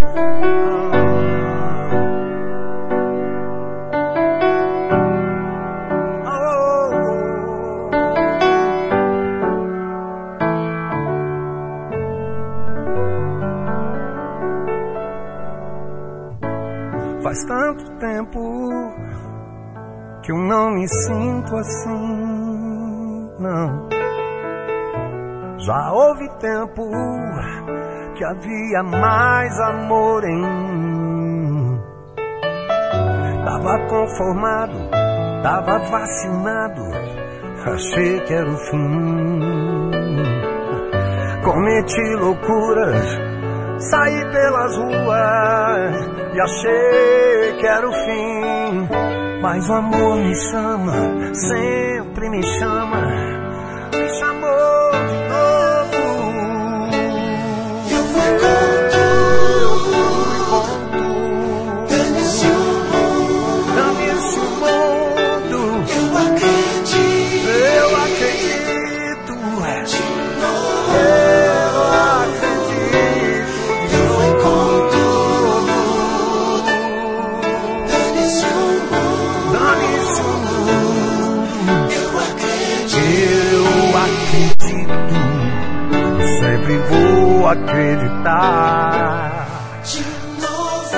Faz tanto tempo que eu não me sinto assim, não. Já houve tempo que havia mais amor em mim. Tava conformado, tava vacinado, achei que era o fim. Cometi loucuras, saí pelas ruas e achei que era o fim. Mas o amor me chama, sempre me chama, me chamou de novo. Eu fui com tu, dane-se o mundo. Eu acredito de novo. Eu acredito de novo. Sempre vou acreditar de novo.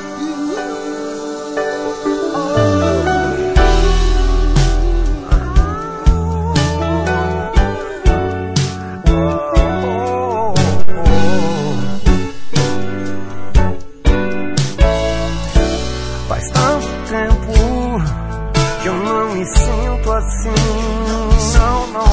Faz tanto tempo que eu não me sinto assim. Não.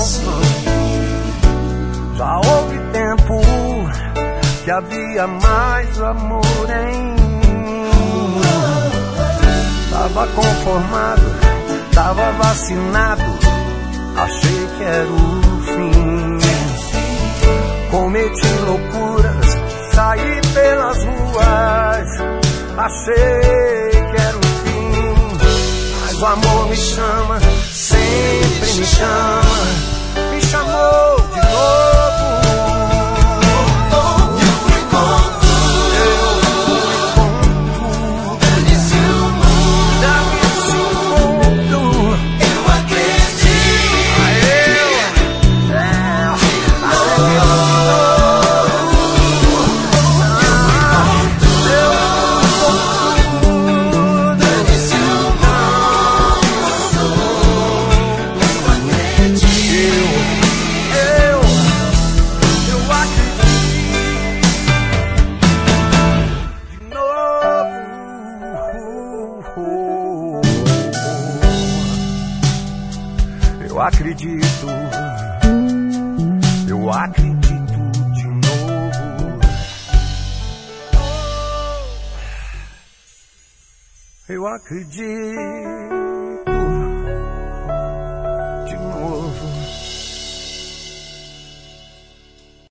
Já houve tempo que havia mais amor em mim. Tava conformado, tava vacinado, achei que era o fim. Cometi loucuras, saí pelas ruas, achei que era o fim. Mas o amor me chama, sempre me chama, me chamou de novo. Eu acredito de novo. Eu acredito.